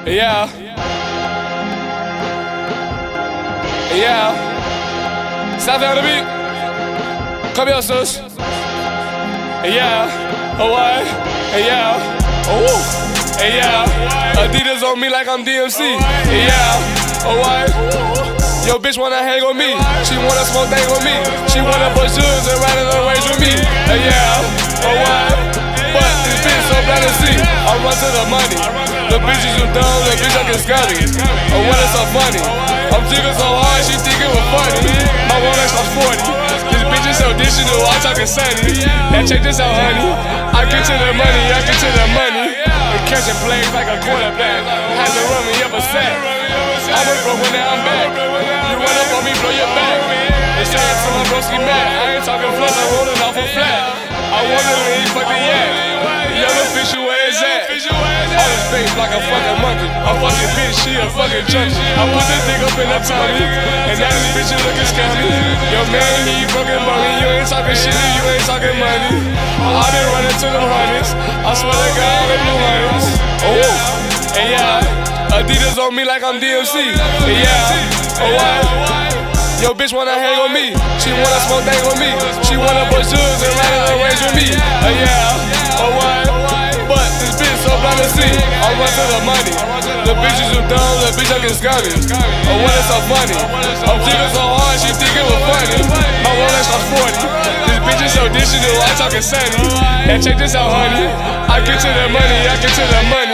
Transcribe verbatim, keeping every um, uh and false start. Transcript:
Yeah. Yeah. Ça vient de beat. Come here, sus. Yeah. Oh, what? Yeah. Oh. Yeah. Adidas on me like I'm D M C. Yeah. Oh, what? Yo, bitch wanna hang on me. She wanna smoke thing on me. She wanna put shoes and ride in the range with me. Yeah. Oh, what? But this bitch so bad to see. I run to the money. The bitches you dumb, the bitch I get scummy. Oh, what is so funny? I'm jiggling so hard, she think it was funny. My Rolex was forty. This bitch is so additional, I talking sunny. That check this out, honey. I get to the money, I get to the money. And catching plays like a quarterback. Had to run me up a sack. I was broke when now I'm back. You run up on me, blow your back. They say it's to my broski Mac. I ain't talking flush, I'm rolling off a flat. I wonder when he fucking yak. Young official, where is that? All his face like a fucking monkey. A fucking bitch, she a fucking junkie. I put this dick up in her tummy, and now this bitch is looking scummy. Yo man, he fucking money. You ain't talking shit, you ain't talking money. I been running to them hundreds. I swear to God, them new hundreds. Oh, and yeah, Adidas on me like I'm D M C. Yeah, oh what? Yo, bitch wanna hang on me. She wanna smoke thing on me. She wanna put shoes and ride in the range with me. Uh, yeah, oh what? But this bitch so blind to see. I run to the money. The bitches you dumb, the bitch I get scummy. Oh, what is so funny? I'm jiggling so hard, she think it was funny. My Rolex was forty. This bitch is so additional, I talking sunny. And check this out, honey. I get to the money, I get to the money.